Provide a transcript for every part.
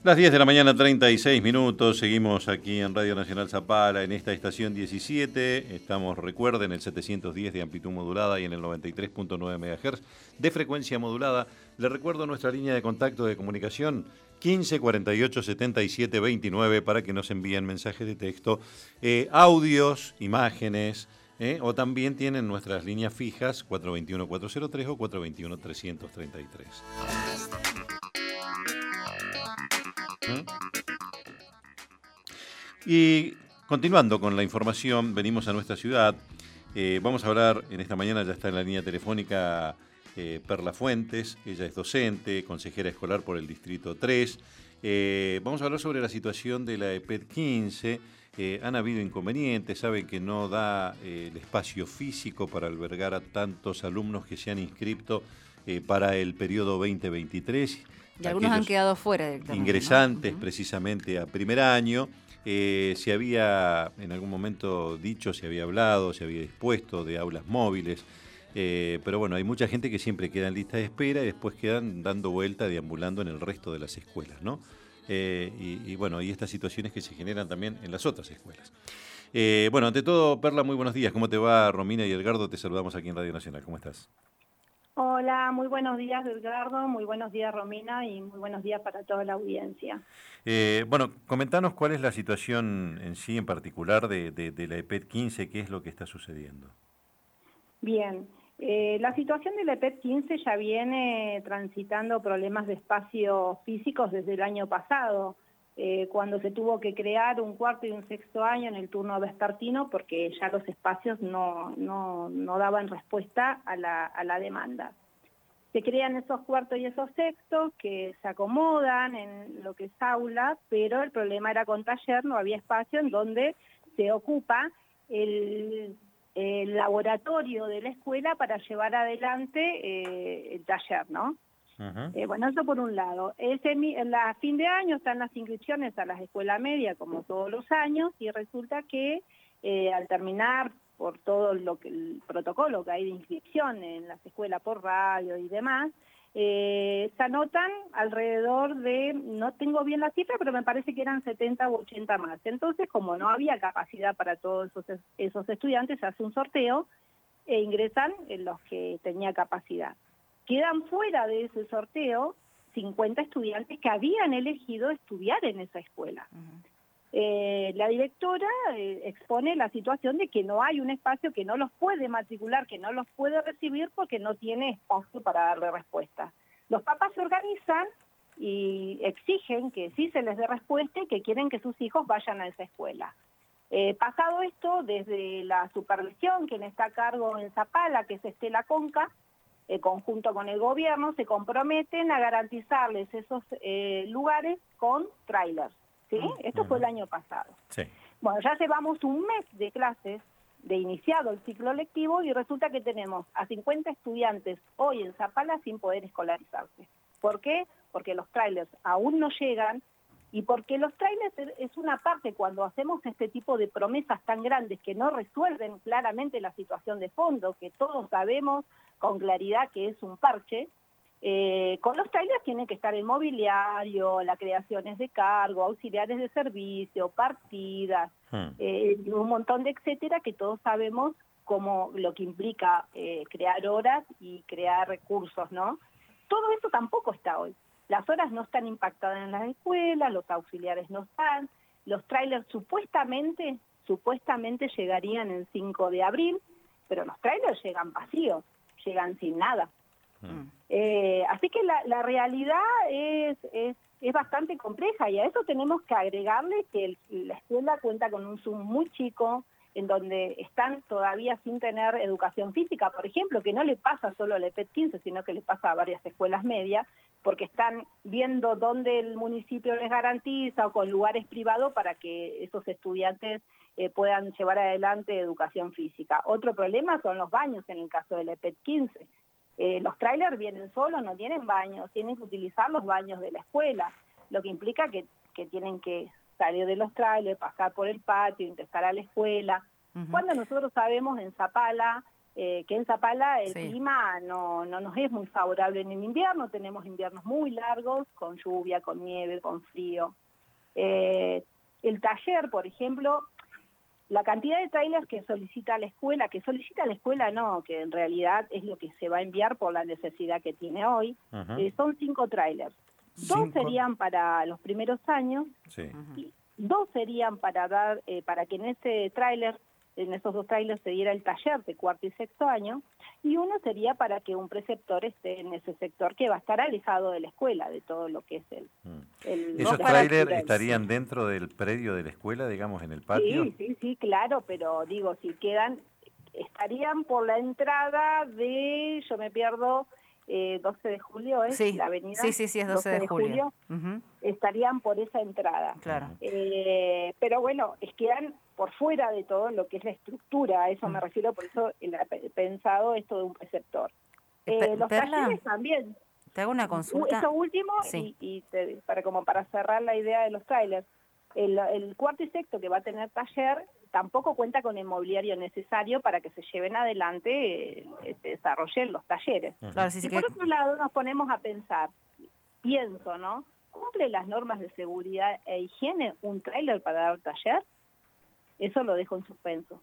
Las 10 de la mañana, 36 minutos. Seguimos aquí en Radio Nacional Zapala, en esta estación 17. Estamos, recuerden, el 710 de amplitud modulada y en el 93.9 MHz de frecuencia modulada. Les recuerdo nuestra línea de contacto de comunicación 15 48 77 29 para que nos envíen mensajes de texto, audios, imágenes, o también tienen nuestras líneas fijas 421-403 o 421-333. Y continuando con la información, venimos a nuestra ciudad. Vamos a hablar, en esta mañana ya está en la línea telefónica Perla Fuentes. Ella es docente, consejera escolar por el Distrito 3. Vamos a hablar sobre la situación de la EPET 15. Han habido inconvenientes, saben que no da el espacio físico para albergar a tantos alumnos que se han inscrito para el periodo 2023. Y algunos han quedado fuera directamente, ingresantes, ¿no? precisamente a primer año. Se había en algún momento dicho, se había hablado, se había dispuesto de aulas móviles, pero bueno, hay mucha gente que siempre queda en lista de espera y después quedan dando vuelta, deambulando en el resto de las escuelas, ¿no? Y bueno, y estas situaciones que se generan también en las otras escuelas. Bueno, ante todo, Perla, muy buenos días. ¿Cómo te va? Romina y Edgardo, te saludamos aquí en Radio Nacional. ¿Cómo estás? Hola, muy buenos días, Edgardo, muy buenos días, Romina, y muy buenos días para toda la audiencia. Bueno, comentanos cuál es la situación en sí, en particular, de la EPET 15, qué es lo que está sucediendo. Bien, la situación de la EPET 15 ya viene transitando problemas de espacios físicos desde el año pasado, cuando se tuvo que crear un cuarto y un sexto año en el turno vespertino porque ya los espacios no daban respuesta a la demanda. Se crean esos cuartos y esos sextos que se acomodan en lo que es aula, pero el problema era con taller, no había espacio en donde se ocupa el laboratorio de la escuela para llevar adelante el taller, ¿no? Uh-huh. Bueno, eso por un lado. A fin de año están las inscripciones a las escuelas medias, como todos los años, y resulta que al terminar por todo el protocolo que hay de inscripción en las escuelas por radio y demás, se anotan alrededor de, no tengo bien la cifra, pero me parece que eran 70 u 80 más. Entonces, como no había capacidad para todos esos estudiantes, se hace un sorteo e ingresan en los que tenía capacidad. Quedan fuera de ese sorteo 50 estudiantes que habían elegido estudiar en esa escuela. La directora expone la situación de que no hay un espacio, que no los puede matricular, que no los puede recibir porque no tiene espacio para darle respuesta. Los papás se organizan y exigen que sí se les dé respuesta y que quieren que sus hijos vayan a esa escuela. Pasado esto, desde la supervisión, quien está a cargo en Zapala, que es Estela Conca, conjunto con el gobierno, se comprometen a garantizarles esos lugares con trailers, ¿sí? Esto fue el año pasado. Sí. Bueno, ya llevamos un mes de clases, de iniciado el ciclo lectivo, y resulta que tenemos a 50 estudiantes hoy en Zapala sin poder escolarizarse. ¿Por qué? Porque los trailers aún no llegan, y porque los trailers es una parte cuando hacemos este tipo de promesas tan grandes que no resuelven claramente la situación de fondo, que todos sabemos con claridad que es un parche. Con los trailers tiene que estar el mobiliario, las creaciones de cargo, auxiliares de servicio, partidas, un montón de etcétera, que todos sabemos como lo que implica crear horas y crear recursos, ¿no? Todo eso tampoco está hoy. Las horas no están impactadas en las escuelas, los auxiliares no están, los trailers supuestamente llegarían el 5 de abril, pero los trailers llegan vacíos, llegan sin nada. Así que la realidad es bastante compleja, y a eso tenemos que agregarle que la escuela cuenta con un Zoom muy chico, en donde están todavía sin tener educación física, por ejemplo, que no le pasa solo a la EPET 15, sino que le pasa a varias escuelas medias, porque están viendo dónde el municipio les garantiza o con lugares privados para que esos estudiantes puedan llevar adelante educación física. Otro problema son los baños en el caso de la EPET 15. Los trailers vienen solos, no tienen baños, tienen que utilizar los baños de la escuela, lo que implica que tienen que salir de los trailers, pasar por el patio, ingresar a la escuela. Cuando nosotros sabemos en Zapala que en Zapala el clima no nos es muy favorable en el invierno, tenemos inviernos muy largos, con lluvia, con nieve, con frío. El taller, por ejemplo, la cantidad de trailers que solicita la escuela, no, que en realidad es lo que se va a enviar por la necesidad que tiene hoy, son 5 trailers. 2 serían para los primeros años, y 2 serían para dar, para que en esos 2 trailers se diera el taller de cuarto y sexto año, y 1 sería para que un preceptor esté en ese sector que va a estar alejado de la escuela, de todo lo que es el ¿Esos trailers estarían dentro del predio de la escuela, digamos, en el patio? Sí, claro, pero digo, si estarían por la entrada de, yo me pierdo, 12 de julio es la avenida. Sí, es 12 de julio. Estarían por esa entrada. Claro. Pero bueno, quedan por fuera de todo lo que es la estructura, a eso me refiero, por eso he pensado esto de un preceptor. Los talleres también. Te hago una consulta. Esto último, para cerrar la idea de los trailers, el cuarto y sexto que va a tener taller tampoco cuenta con el mobiliario necesario para que se lleven adelante, se desarrollen los talleres. Claro, por otro lado nos ponemos a pensar, pienso, ¿no? ¿Cumple las normas de seguridad e higiene un tráiler para dar taller? Eso lo dejo en suspenso.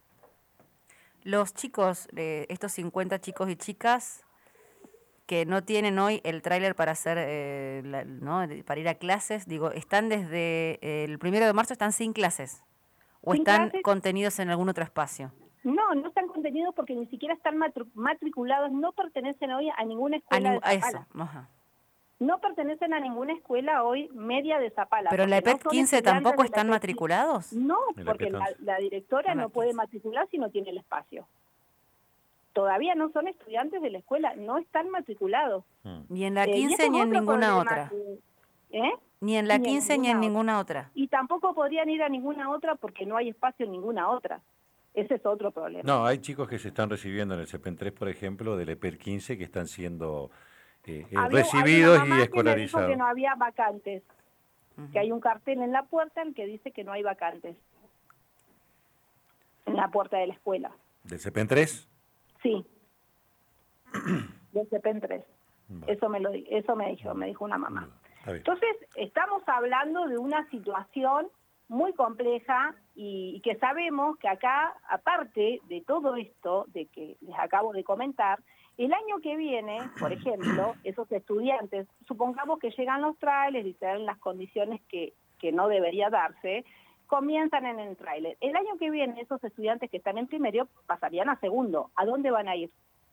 Los chicos, estos 50 chicos y chicas que no tienen hoy el tráiler para hacer, para ir a clases, digo, ¿están desde el 1 de marzo están sin clases? ¿O están contenidos en algún otro espacio? No están contenidos porque ni siquiera están matriculados, no pertenecen hoy a ninguna escuela de Zapala. No pertenecen a ninguna escuela hoy media de Zapala. ¿Pero en la EPEC 15 tampoco están matriculados? No, porque la directora no puede matricular si no tiene el espacio. Todavía no son estudiantes de la escuela, no están matriculados. Ni en la 15 ni en ninguna otra. Ni en la 15 ni en ninguna otra. Y tampoco podrían ir a ninguna otra porque no hay espacio en ninguna otra. Ese es otro problema. No, hay chicos que se están recibiendo en el CEPEN 3, por ejemplo, del EPER 15, que están siendo recibidos y escolarizados. Que no había vacantes, que hay un cartel en la puerta en que dice que no hay vacantes. En la puerta de la escuela. ¿Del CEPEN 3? Sí. Del CEPEN 3. Vale. Eso me dijo una mamá. Entonces, estamos hablando de una situación muy compleja y que sabemos que acá, aparte de todo esto de que les acabo de comentar, el año que viene, por ejemplo, esos estudiantes, supongamos que llegan los trailers y se dan las condiciones que no debería darse, comienzan en el tráiler. El año que viene, esos estudiantes que están en primero pasarían a segundo. ¿A dónde van a ir?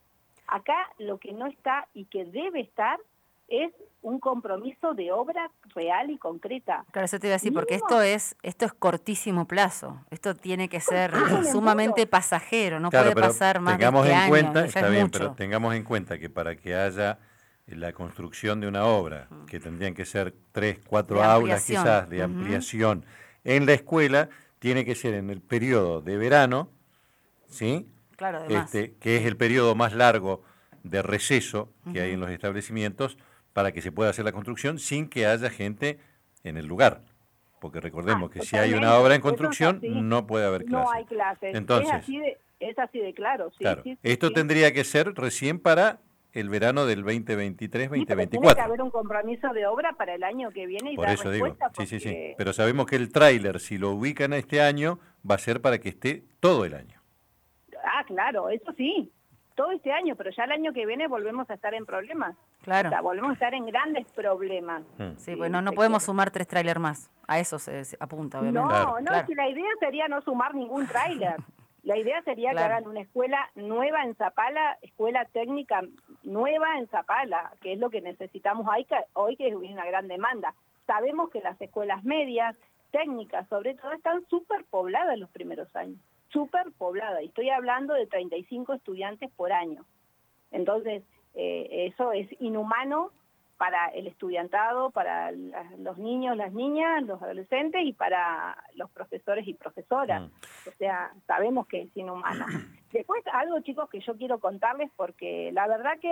Acá lo que no está y que debe estar es un compromiso de obra real y concreta. Claro, eso te iba a decir, porque esto es cortísimo plazo. Esto tiene que ser sumamente pasajero, no puede pasar más de este año. Está bien, pero tengamos en cuenta que para que haya la construcción de una obra, que tendrían que ser 3, 4 aulas quizás de ampliación en la escuela, tiene que ser en el periodo de verano, ¿sí? Claro, además. Que es el periodo más largo de receso que hay en los establecimientos, para que se pueda hacer la construcción sin que haya gente en el lugar. Porque recordemos que si hay una obra en construcción, no puede haber clases. No hay clases. Entonces, es así de claro. Esto tendría que ser recién para el verano del 2023-2024. Tiene que haber un compromiso de obra para el año que viene y por dar eso digo, porque... sí. Pero sabemos que el tráiler, si lo ubican este año, va a ser para que esté todo el año. Ah, claro, eso sí. Todo este año, pero ya el año que viene volvemos a estar en problemas. Claro. O sea, volvemos a estar en grandes problemas. Sí, bueno, no podemos sumar 3 trailers más. A eso se apunta, obviamente. No, si la idea sería no sumar ningún tráiler. La idea sería que hagan una escuela nueva en Zapala, escuela técnica nueva en Zapala, que es lo que necesitamos hoy, que es una gran demanda. Sabemos que las escuelas medias, técnicas sobre todo, están súper pobladas los primeros años. Súper poblada, y estoy hablando de 35 estudiantes por año. Entonces, eso es inhumano para el estudiantado, para los niños, las niñas, los adolescentes y para los profesores y profesoras. O sea, sabemos que es inhumano. Después, algo, chicos, que yo quiero contarles, porque la verdad que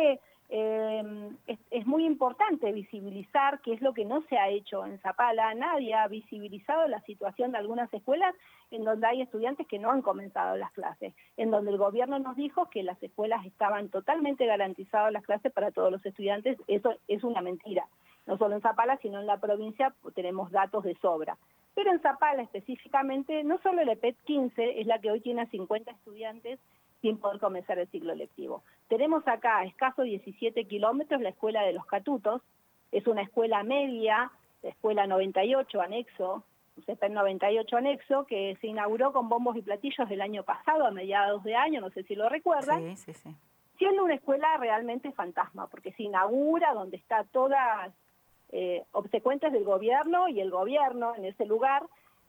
es muy importante visibilizar qué es lo que no se ha hecho en Zapala. Nadie ha visibilizado la situación de algunas escuelas en donde hay estudiantes que no han comenzado las clases, en donde el gobierno nos dijo que las escuelas estaban totalmente garantizadas las clases para todos los estudiantes. Eso es una mentira. No solo en Zapala, sino en la provincia tenemos datos de sobra. Pero en Zapala específicamente, no solo el EPET 15 es la que hoy tiene a 50 estudiantes sin poder comenzar el ciclo lectivo. Tenemos acá a escasos 17 kilómetros la Escuela de los Catutos, es una escuela media, la Escuela 98 anexo, CEPEN 98 anexo, que se inauguró con bombos y platillos el año pasado, a mediados de año, no sé si lo recuerdan. Sí. Siendo una escuela realmente fantasma, porque se inaugura donde está todas obsecuentes del gobierno, y el gobierno en ese lugar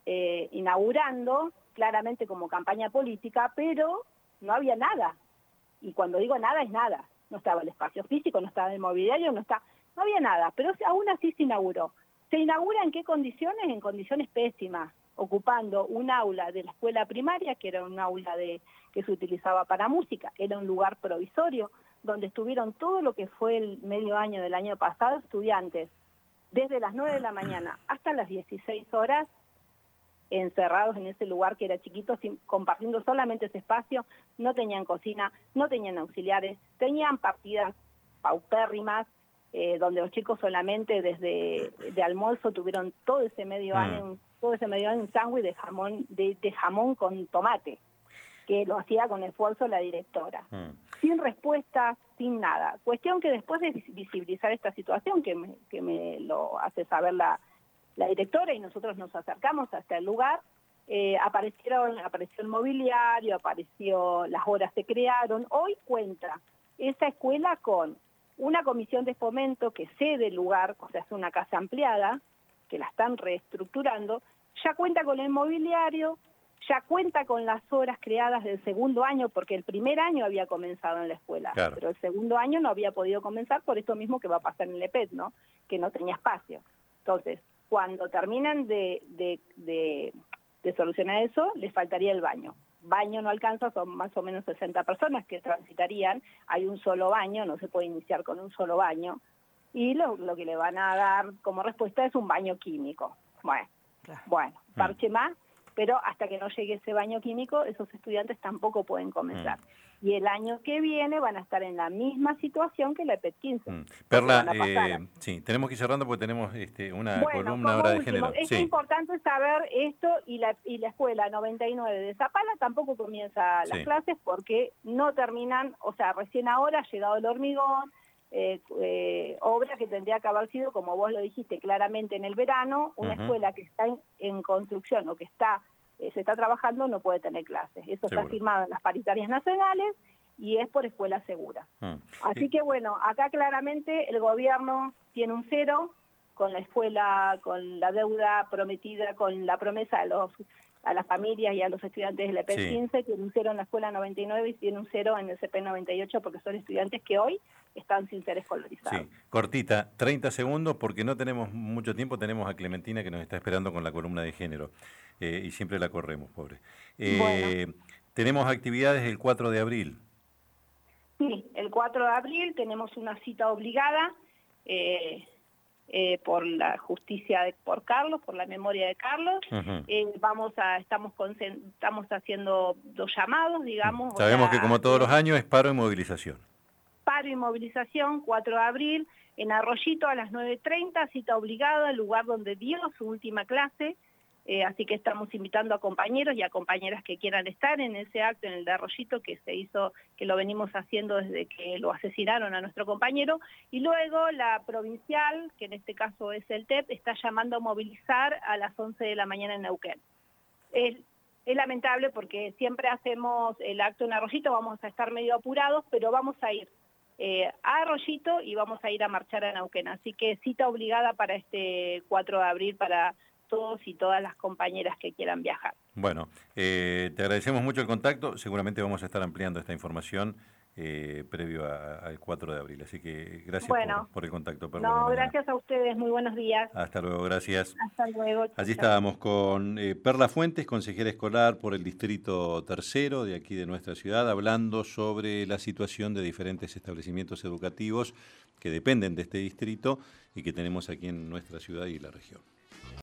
inaugurando, claramente como campaña política, pero no había nada. Y cuando digo nada, es nada. No estaba el espacio físico, no estaba el mobiliario, no había nada, pero aún así se inauguró. ¿Se inaugura en qué condiciones? En condiciones pésimas, ocupando un aula de la escuela primaria, que era un aula que se utilizaba para música, era un lugar provisorio, donde estuvieron todo lo que fue el medio año del año pasado, estudiantes, desde las 9 de la mañana hasta las 16 horas, encerrados en ese lugar que era chiquito, compartiendo solamente ese espacio. No tenían cocina, no tenían auxiliares, tenían partidas paupérrimas, donde los chicos solamente desde de almuerzo tuvieron todo ese medio año un sándwich de jamón con tomate, que lo hacía con esfuerzo la directora. Sin respuesta, sin nada. Cuestión que después de visibilizar esta situación, que me lo hace saber la directora, y nosotros nos acercamos hasta el lugar, apareció el mobiliario, las horas se crearon. Hoy cuenta esa escuela con una comisión de fomento que cede el lugar, o sea, es una casa ampliada, que la están reestructurando, ya cuenta con el mobiliario, ya cuenta con las horas creadas del segundo año, porque el primer año había comenzado en la escuela, claro, pero el segundo año no había podido comenzar por esto mismo que va a pasar en el EPET, ¿no? Que no tenía espacio. Entonces, cuando terminan de solucionar eso, les faltaría el baño. Baño no alcanza, son más o menos 60 personas que transitarían, hay un solo baño, no se puede iniciar con un solo baño, y lo que le van a dar como respuesta es un baño químico. Bueno, parche más, pero hasta que no llegue ese baño químico, esos estudiantes tampoco pueden comenzar. Y el año que viene van a estar en la misma situación que la EPET 15. Perla, sí, tenemos que ir cerrando porque tenemos una columna ahora de género. Es importante saber esto, y la escuela 99 de Zapala tampoco comienza las clases porque no terminan, o sea, recién ahora ha llegado el hormigón, obra que tendría que haber sido, como vos lo dijiste claramente, en el verano. Una escuela que está en construcción o que se está trabajando no puede tener clases. Eso está firmado en las paritarias nacionales y es por escuela segura. Así que bueno, acá claramente el gobierno tiene un cero con la escuela, con la deuda prometida, con la promesa a las familias y a los estudiantes del EPET 15, tiene un cero en la escuela 99 y tiene un cero en el CP 98 porque son estudiantes que hoy están sin ser escolarizados. Sí, cortita, 30 segundos porque no tenemos mucho tiempo, tenemos a Clementina que nos está esperando con la columna de género y siempre la corremos, pobre. Tenemos actividades el 4 de abril. Sí, el 4 de abril tenemos una cita obligada por la justicia por Carlos, por la memoria de Carlos. Estamos haciendo 2 llamados, digamos. Sabemos que como todos los años es paro y movilización. Paro y movilización, 4 de abril, en Arroyito a las 9:30, cita obligada, el lugar donde dio su última clase. Así que estamos invitando a compañeros y a compañeras que quieran estar en ese acto, en el de Arroyito, que se hizo, que lo venimos haciendo desde que lo asesinaron a nuestro compañero. Y luego la provincial, que en este caso es el TEP, está llamando a movilizar a las 11 de la mañana en Neuquén. Es lamentable porque siempre hacemos el acto en Arroyito, vamos a estar medio apurados, pero vamos a ir a Arroyito y vamos a ir a marchar a Neuquén. Así que cita obligada para este 4 de abril para todos y todas las compañeras que quieran viajar. Bueno, te agradecemos mucho el contacto, seguramente vamos a estar ampliando esta información previo al 4 de abril. Así que gracias por el contacto. No, gracias a ustedes. Muy buenos días. Hasta luego, gracias. Hasta luego. Allí estábamos con Perla Fuentes, consejera escolar por el Distrito Tercero de aquí de nuestra ciudad, hablando sobre la situación de diferentes establecimientos educativos que dependen de este distrito y que tenemos aquí en nuestra ciudad y la región.